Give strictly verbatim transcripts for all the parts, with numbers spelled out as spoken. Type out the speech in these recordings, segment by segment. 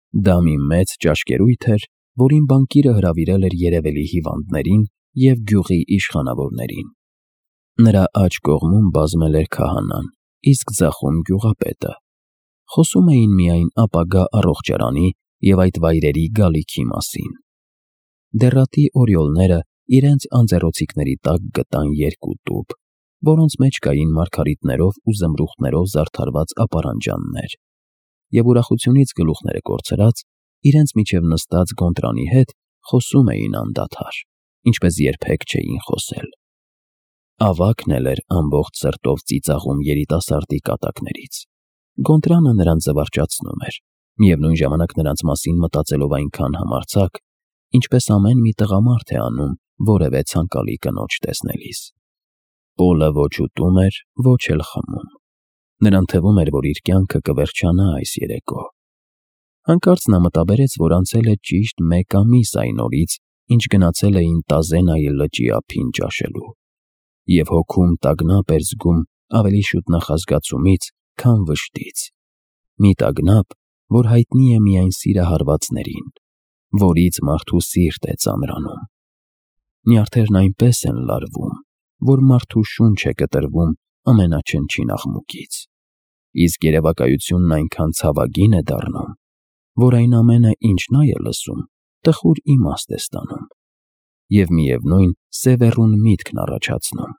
Դա մի մեծ ճաշկերույթ էր, որին բանկիրը հրավիրել էր երևելի հիվանդներին և գյուղի իշխանավորներին։ Նրա աջ կողմում բազմել էր քահանան, իսկ ձախում գյուղապետը։ Խոսում էին միայն ապագա առողջարանի և այդ վայրերի գալիքի մասին։ Դեռատի օրիոլները իրենց անձեռոցիկների տակ գտան երկու տուփ, որոնց մեջ կային մարգարիտներով ու զմրուխտներով զարդարված ապարանջաններ, և ուրախությունից գլուխները կորցրած, իրենց միջև նստած Գոնտրանի հետ խոսում էին անդադար, ինչպես երբեք չէին խոսել։ Ավագն էլ էր ամբողջ սրտով ծիծաղում երիտասարդի կատակներից։ Գոնտրանը նրան զվարճացնում էր, միևնույն ժամանակ նրանց մասին մտածելով այնքան համարձակ, ինչպես ամեն մի տղամարդ է անում որևէ ցանկալի կնոջ տեսնելիս։ Պոլը ոչ ուտում էր, ոչ էլ խմում։ Նրան թվում էր, որ իր կյանքը կվերջանա այս երեկո։ Հանկարծ նա մտաբերեց, որ անցել է ճիշտ մեկ ամիս այն օրից, ինչ գնացել էին Տազենայի լճի ափին ճաշելու, և հոգում տագնապ էր զգում ավելի շուտ նախազգացումից, քան վշտից։ Մի տագնապ, որ հայտնի է միայն սիրահարվածներին, որից մարդու սիրտ է ծանրանում։ Նյարդերն այնպես են լարվում, որ մարդու շունչ է կտրվում ամենաչնչին աղմուկից, իսկ երևակայությունն այնքան ցավագին է դառնում, որ այն ամենը, ինչ նա է լսում, տխուր իմաստ է ստանում և միևնույն սևեռուն միտքն առաջացնում։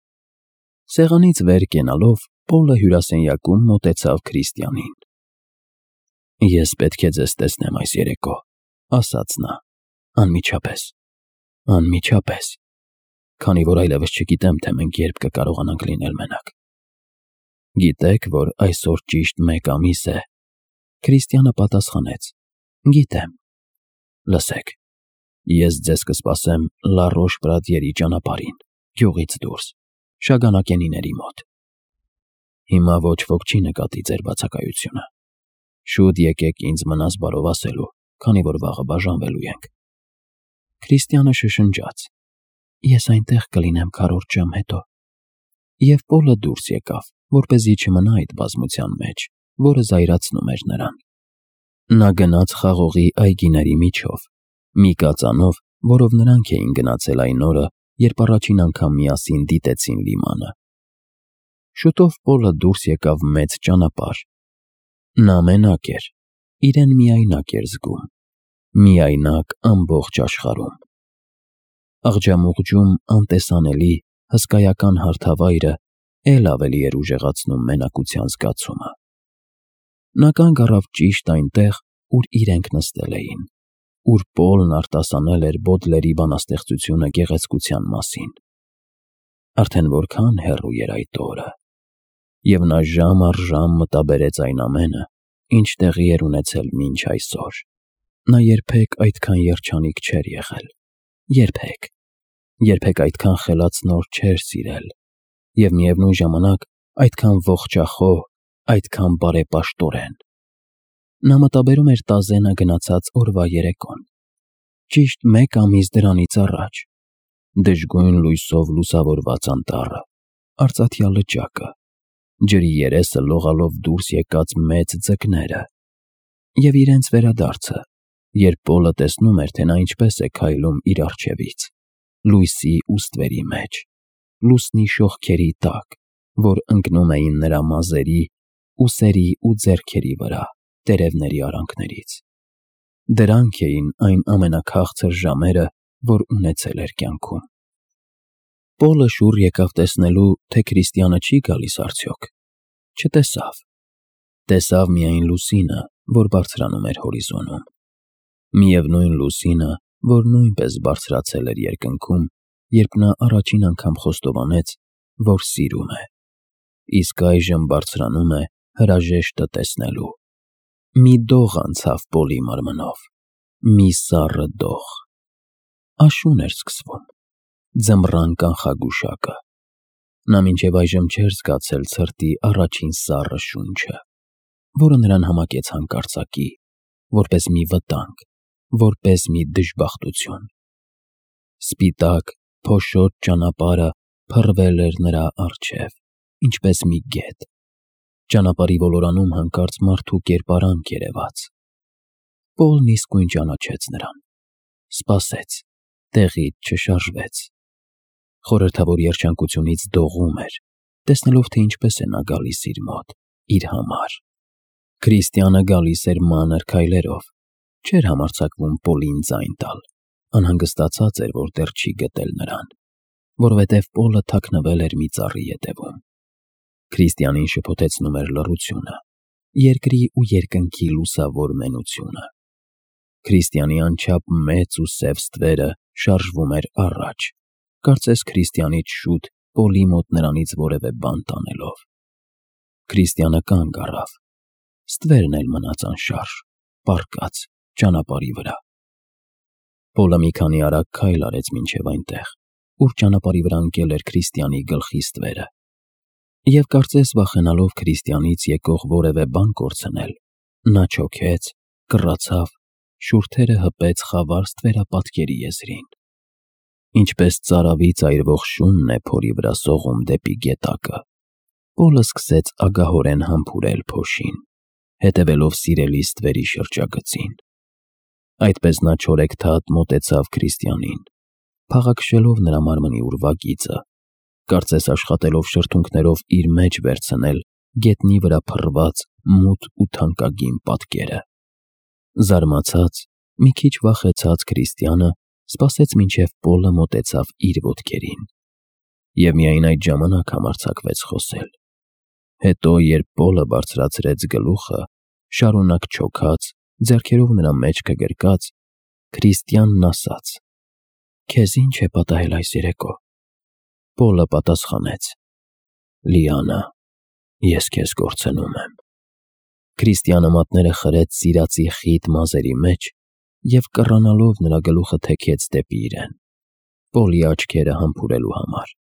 Սեղանից վեր կենալով, Պոլը հյուրասենյակում մոտեցավ Քրիստիանին։ «Ես պետք է ձեզ տեսնեմ այս երեկո», ասաց նա, «անմիջապես, անմիջապես, քանի որ այլևս չգիտեմ, թե մենք երբ կկարողանանք լինել մենակ»։ «Գիտեք, որ այսօր ճիշտ մեկ ամիս է»։ Քրիստիանը պատասխանեց. «Գիտեմ»։ «Լսեք, ես ձեզ կսպասեմ Լա Ռոշ-Պրադիերի ճանապարհին, գյուղից դուրս, Շագանակենիների մոտ։ Հիմա ոչ ոք չի նկատի ձեր բացակայությունը։ Շուտ եկեք ինձ մնաս բարով ասելու, քանի որ վաղը բաժանվելու ենք»։ Քրիստիանը շշնջաց. «Ես այնտեղ կլինեմ քառորդ ժամ հետո»։ Եվ Պոլը դուրս եկավ, որպեսզի չմնա այդ բազմության մեջ, որը զայրացնում էր նրան։ Նա գնաց խաղողի այգիների միջով, մի կածանով, որով նրանք էին գնացել այն օրը, երբ առաջին անգամ միասին դիտեցին լիմանը։ Շուտով Պոլը դուրս եկավ մեծ ճանապարհ։ Նա մենակ էր, իրեն միայնակ էր զգում, միայնակ ամբողջ աշխարհում։ Աղջամուղջում անտեսանելի, հսկայական հարթավայրը էլ ավելի էր ուժեղացնում մենակության զգացումը։ Նա կանգ առավ ճիշտ այնտեղ, ուր իրենք նստել էին, ուր Պոլն արտասանել էր Բոդլերի բանաստեղծությունը գեղեցկության մասին։ Արդեն որքան հեռու էր այդ օրը։ Եվ նա ժամ առ ժամ մտաբերեց այն ամենը, ինչ տեղի էր ունեցել մինչ այսօր։ Նա երբեք այդքան երջանիկ չէր եղել, երբեք, երբեք այդքան խելացնոր չէր սիրել, և միևնույն ժամանակ այդքան ողջախոհ, այդքան բարեպաշտորեն։ Նա մտաբերում էր Տազենա գնացած օրվա երեկոն, ճիշտ մեկ ամիս դրանից առաջ, դժգույն լույսով լուսավորված անտառը, արծաթյա լճակը, ջրի երեսը լողալով դուրս եկած մեծ ձկները, և իրենց վերադարձը, երբ Պոլը տեսնում էր, թե նա ինչպես է քայլում իր առջևից, լույսի ու ստվերի մեջ, լուսնի շողքերի տակ, որ ընկնում էին նրա մազերի, ուսերի ու ձեռքերի վրա տերևների արանքներից։ Դրանք էին այն ամենաքաղցր ժամերը, որ ունեցել էր կյանքում։ Պոլը շուռ եկավ տեսնելու, թե Քրիստիանը չի գալիս արդյոք։ Չտեսավ։ Տեսավ միայն լուսինը, որ բարձրանում էր հորիզոնում։ Միևնույն լուսինը, որ նույնպես բարձրացել էր երկնքում, երբ նա առաջին անգամ խոստովանեց, որ սիրում է, իսկ այժմ բարձրանում է հրաժեշտը տեսնելու։ Մի դող անցավ Պոլի մարմնով, մի սառը դող։ Աշուն էր սկսվում, ձմռան կանխագուշակը։ Նա մինչև այժմ չէր զգացել ցրտի առաջին սառը շունչը, որը նրան համակեց հանկարծակի, որպես մի վտանգ, որպես մի դժբախտություն։ Սպիտակ, փոշոտ ճանապարհը փռվել էր նրա առջև, ինչպես մի գետ։ Ճանապարհի ոլորանում հանկարծ մարդու կերպարանք երևաց։ Պոլն իսկույն ճանաչեց նրան։ Սպասեց, տեղից չշարժվեց։ Խորհրդավոր երջանկությունից դողում էր, տեսնելով, թե ինչպես է նա գալիս իր մոտ, իր համար։ Քրիստիանը գալիս էր մանր քայլերով, չէր համարձակվում Պոլին ձայն տալ, անհանգստացած էր, որ դեռ չի գտել նրան, որովհետև Պոլը թաքնվել էր մի ծառի ետևում։ Քրիստիանին շփոթեցնում էր լռությունը, երկրի ու երկնքի լուսավոր մենությունը։ Քրիստիանի անչափ մեծ ու սև ստվերը շարժվում էր առաջ, կարծես Քրիստիանից շուտ Պոլի մոտ նրանից որևէ բան տանելով։ Քրիստիանը կանգ առավ, ստվերն էլ մնաց անշարժ, պառկած ճանապարհի վրա։ Պոլը մի քանի արագ քայլ արեց մինչև այնտեղ, ուր ճանապարհի վրա ընկել էր Քրիստիանի գլխի ստվերը, և կարծես վախենալով Քրիստիանից եկող որևէ բան կորցնել, նա չոքեց, կռացավ, շուրթերը հպեց խավար ստվերապատկերի եզրին։ Ինչպես ծարավից այրվող շունն է փորի վրա սողում դեպի գետակը, Պոլը սկսեց ագահորեն համբուրել փոշին, հետևելով սիրելի ստվերի շրջագծին։ Այդպես նա չորեքթաթ մոտեցավ Քրիստիանին, փաղաքշելով նրա մարմնի ուրվագիծը, կարծես աշխատելով շրթունքներով իր մեջ վերցնել գետնի վրա փռված մութ ու թանկագին պատկերը։ Զարմացած, մի քիչ վախեցած Քրիստիանը սպասեց մինչև Պոլը մոտեցավ իր ոտքերին, և միայն այդ ժամանակ համարձակվեց խոսել։ Հետո, երբ Պոլը բարձրացրեց գլուխը, շարունակ չոքած, ձեռքերով նրա մեջքը գրկած, Քրիստիանն ասաց. «Քեզ ի՞նչ է պատահել այս երեկո»։ Պոլը պատասխանեց. «Լիանա, ես քեզ կորցնում եմ»։ Քրիստիանը մատները խրեց սիրածի խիտ մազերի մեջ և կռանալով նրա գլուխը թեքեց դեպի իրեն, Պոլի աչքերը համբուրելու համար։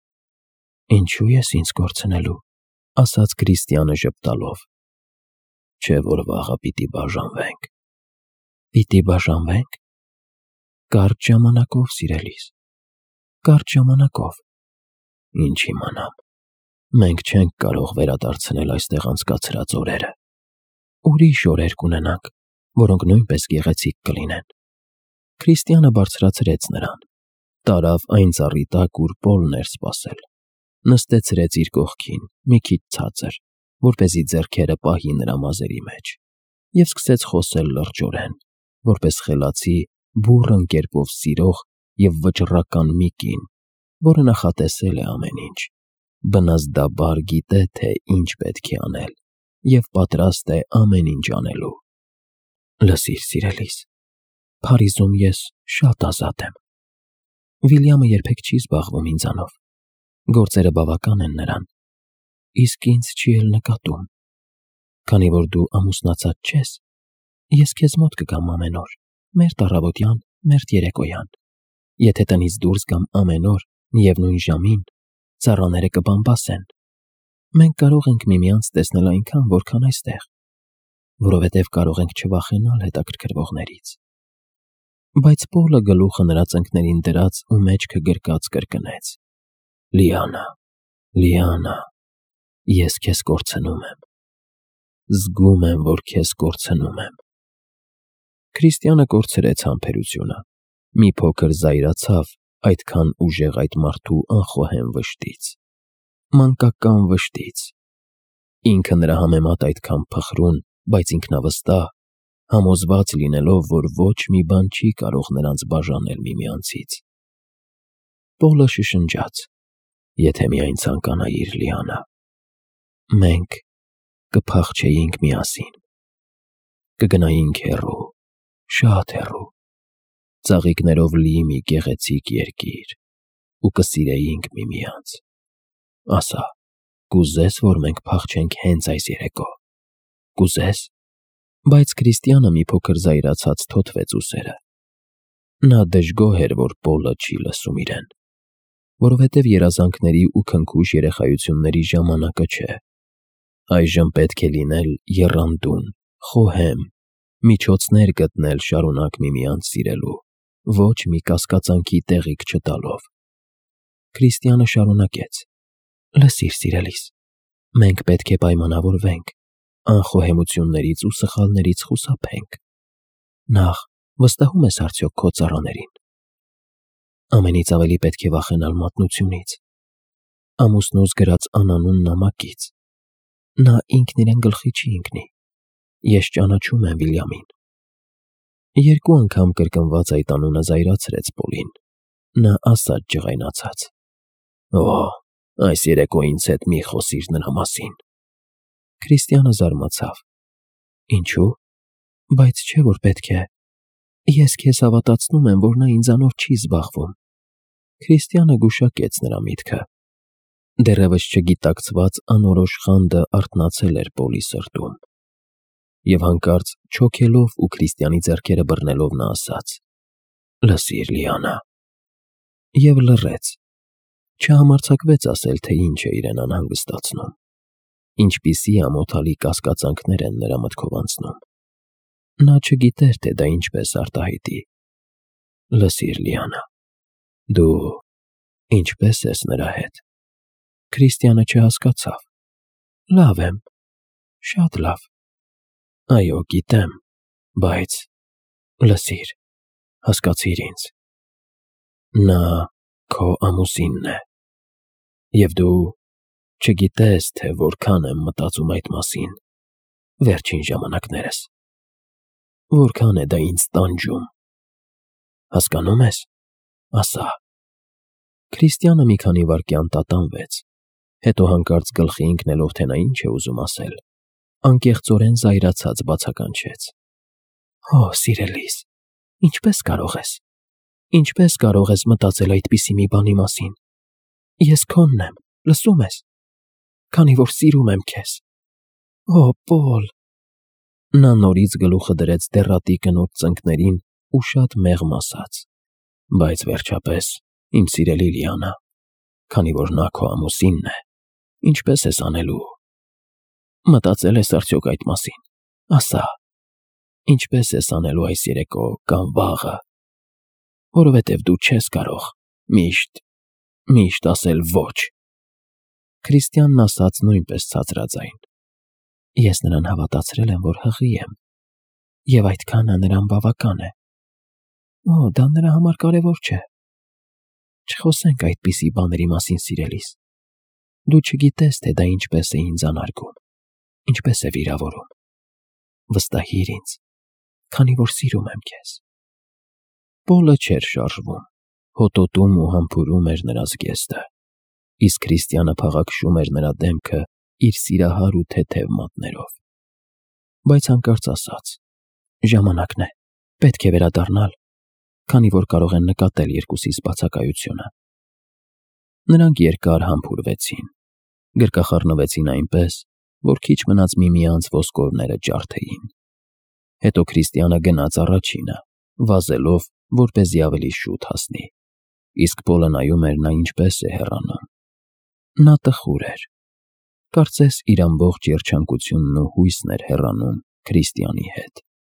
«Ինչո՞ւ ես ինձ կորցնելու», ասաց Քրիստիանը ժպտալով։ «Չէ՞ որ վաղը պիտի բաժանվենք»։ «Պիտի բաժանվե՞նք»։ «Կարճ ժամանակով, սիրելիս, կարճ ժամանակով»։ «Ինչ իմանամ, մենք չենք կարող վերադարձնել այստեղ անցկացրած օրերը»։ «Ուրիշ օրեր կունենանք, որոնք նույնպես գեղեցիկ կլինեն»։ Քրիստիանը բարձրացրեց նրան, տարավ այն ծառի տակ, ուր Պոլն էր սպասել, նստեցրեց իր կողքին, մի քիչ ցածր, որպեսզի ձեռքերը պահի նրա մազերի մեջ, և սկսեց խոսել լրջորեն, որպես խելացի, բուռն կերպով սիրող և վճռական մի կին, որը նախատեսել է ամեն ինչ, բնազդաբար գիտե, թե ինչ պետք է անել, և պատրաստ է ամեն ինչ անելու։ «Լսիր, սիրելիս, Փարիզում ես շատ ազատ եմ։ Վիլյամը երբեք չի զբաղվում ինձանով, գործերը բավական են նրան, իսկ ինձ չի էլ նկատում։ Քանի որ դու ամուսնացած չես, ես քեզ մոտ կգամ ամեն օր, մերթ առավոտյան, մերթ երեկոյան։ Եթե տնից դուրս գամ ամեն օր, միևնույն ժամին, ծառաները կբամբասեն։ Մենք կարող ենք միմյանց տեսնել այնքան, որքան այստեղ, որովհետև կարող ենք չվախենալ հետաքրքրվողներից»։ Բայց Պոլը գլուխը նրա ծնկներին դրած ու մեջքը գրկած կրկնեց. «Լիանա, Լիանա, ես քեզ կորցնում եմ։ Զգում եմ, որ քեզ կորցնում եմ»։ Քրիստիանը կորցրեց համբերությունը, մի փոքր զայրացավ այդքան ուժեղ այդ մարդու անխոհեմ վշտից, մանկական վշտից։ Ինքը նրա համեմատ այդքան փխրուն, բայց ինքնավստահ, համոզված լինելով, որ ոչ մի բան չի կարող նրանց բաժանել միմյանցից։ Պոլը շշնջաց. «Եթե միայն ցանկանայիր, Լիանա, մենք կփախչեինք միասին, կգնայինք հեռու, շատ հեռու, ծաղիկներով լի մի գեղեցիկ երկիր ու կսիրեինք միմյանց։ Ասա, կուզե՞ս, որ մենք փախչենք հենց այս երեկո, կուզե՞ս»։ Բայց Քրիստիանը մի փոքր զայրացած թոթվեց ուսերը։ Նա դժգոհ էր, որ Պոլը չի լսում իրեն, որովհետև երազանքների ու քնքուշ երեխայությունների ժամանակը չէ։ Այժմ պետք է լինել եռանդուն, խոհեմ, միջոցներ գտնել շարունակ միմյանց սիրելու, ոչ մի կասկածանքի տեղիք չտալով։ Քրիստիանը շարունակեց. «Լսիր, սիրելիս, մենք պետք է պայմանավորվենք, անխոհեմություններից ու սխալներից խուսափենք։ Նախ, վստահում ես արդյոք քո ծառաներին։ Ամենից ավելի պետք է վախենալ մատնությունից։ Ամուսնուս գրած անանուն նամակից։ Նա ինքն իրեն գլխի չի ընկնի։ Ես ճանաչում եմ Վիլյամին։ Երկու անգամ կրկնված այդ անունը զայրացրեց Պոլին։ Նա ասաց ջղայնացած. «Օ, այս երեկո ինձ հետ մի խոսիր նրա մասին»։ Քրիստիանը զարմացավ։ Ինչու՞։ Բայց չէ՞ որ պետք է։ Ես քեզ հավատացնում եմ, որ նա ինձանով չի զբաղվում։ Քրիստիանը գուշակեց նրա միտքը։ Դեռևս չգիտակցված անորոշ խանդը արթնացել էր Պոլի սրտում։ Եվ հանկարծ չոքելով ու Քրիստիանի ձեռքերը բռնելով նա ասաց. «Լսիր, Լիանա»։ Եվ լռեց։ Չհամարձակվեց ասել, թե ինչ է իրեն անհանգստացնում։ Ինչպիսի ամոթալի կասկածանքներ են նրա մտքով անցնում։ Նա չգիտեր, թե դա ինչպես արտահայտի։ Լսիր, Լիանա, դու ինչպե՞ս ես նրա հետ։ Քրիստիանը չհասկացավ։ Լավ եմ, շատ լավ։ Այո, գիտեմ, բայց լսիր, հասկացիր ինձ։ Նա քո ամուսինն է։ Եվ դու չգիտես, թե որքան եմ մտածում այդ մասին վերջին ժամանակներս։ Որքան է դա ինձ տանջում։ Հասկանում ես, ասա։ Քրիստիանը մի քանի վայրկյան տատանվեց, հետո հանկարծ գլխի ընկնելով, թե նա ինչ է ուզում ասել, անկեղծորեն զայրացած բացականչեց. Օ, սիրելիս, ինչպես կարող ես։ Ինչպես կարող ես մտածել այդպիսի մի բանի մասին։ Ես քոնն եմ, լսում ես։ Քանի որ սիրում եմ քեզ։ Օ, Պոլ։ Նա նորից գլուխը դրեց դեռատի կնոջ ծնկներին ու շատ մեղմ ասաց. Բայց վերջապես, իմ սիրելի Լիանա, քանի որ նա քո ամուսինն է, ինչպես ես անելու։ Մտածել ես արդյոք այդ մասին։ Ասա, ինչպես ես անելու այս երեկո կամ վաղը, որովհետև դու չես կարող միշտ, միշտ ասել ոչ։ Քրիստիանն ասաց նույնպես ցածրաձայն. Ես նրան հավատացրել եմ, որ հղի եմ, և այդքանը նրան բավական է։ Օ, դա նրա համար կարևոր չէ։ Չխոսենք այդպիսի բաների մասին, սիրելիս։ Դու չգիտես, թե դա ինչպես է ինձ անարգում, ինչպես է վիրավորում։ Վստահիր ինձ, քանի որ սիրում եմ քեզ։ Պոլը չէր շարժվում, հոտոտում ու համբուրում էր նրա զգեստը, իսկ Քրիստիանը փաղաքշում էր նրա դեմքը իր սիրահար ու թեթև մատներով։ Բայց հանկարծ ասաց. Ժամանակն է, պետք է վերադառնալ, քանի որ կարող են նկատել երկուսիս բացակայությունը։ Նրանք երկար համբուրվեցին, գրկախառնվեցին այնպես, որ քիչ մնաց միմյանց ոսկորները ջարդեին։ Հետո Քրիստիանը գնաց առաջինը, վազելով, որպեսզի ավելի շուտ հասնի, իսկ Պոլը նայում էր նա ինչպես է հեռանում։ Նա տխուր էր։ Կարծես իր ամբողջ երջանկությունն ու հույսն էր հեռանում Քրիստիանի հետ։